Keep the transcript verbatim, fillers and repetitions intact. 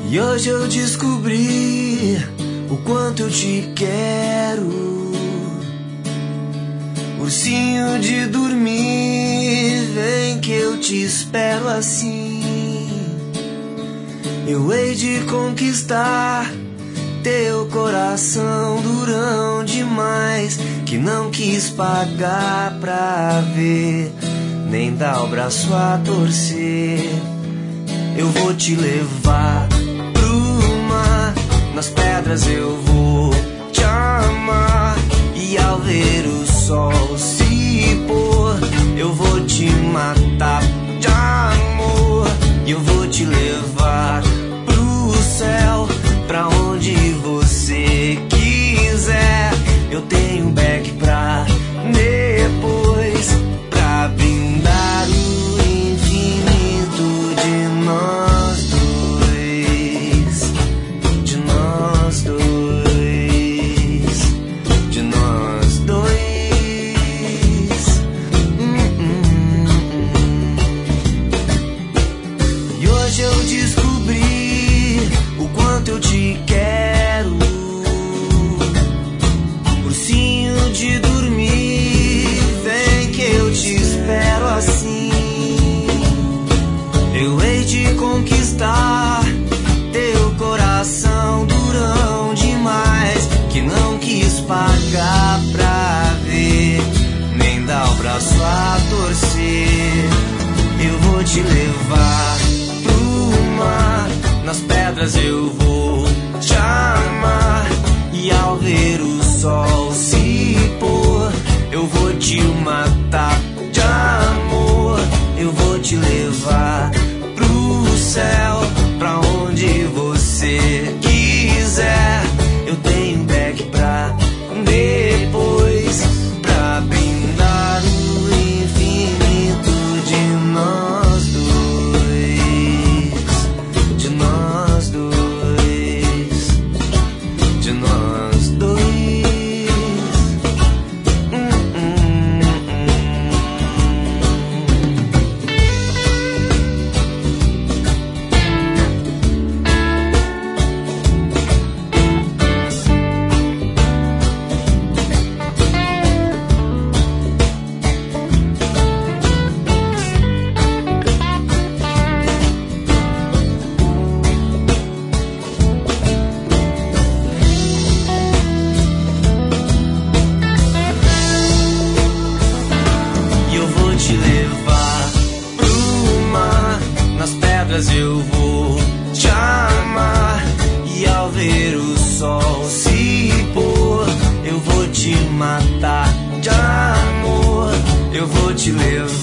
E hoje eu descobri o quanto eu te quero. Ursinho de dormir, vem que eu te espero assim. Eu hei de conquistar teu coração durão demais, que não quis pagar pra ver, nem dar o braço a torcer. Eu vou te levar pro mar, nas pedras eu vou te amar, e ao ver o sol se pôr, eu vou te matar de amor. E eu vou te levar pro céu, pra onde você quiser. Eu tenho um beck pra depois, pra brindar o infinito de nós dois, de nós dois, de nós dois. hum, hum, hum. E hoje eu descobri o quanto eu te quero. Ursinho de dormir, vem que eu te espero assim. Eu hei de conquistar teu coração durão demais, que não quis pagar pra ver, nem dar o braço a torcer. Eu vou te levar pro mar, nas pedras eu vou te amar, e ao ver o sol se pôr, eu vou te matar de amor. Eu vou te levar pro céu, pra onde você quiser. Eu tenho um beck pra depois, pra brindar o infinito de nós dois, de nós dois, de nós dois. Hum, hum, hum. E eu vou te levar pro mar, nas pedras eu vou te amar, e ao ver o sol se pôr, eu vou te matar de amor. Eu vou te levar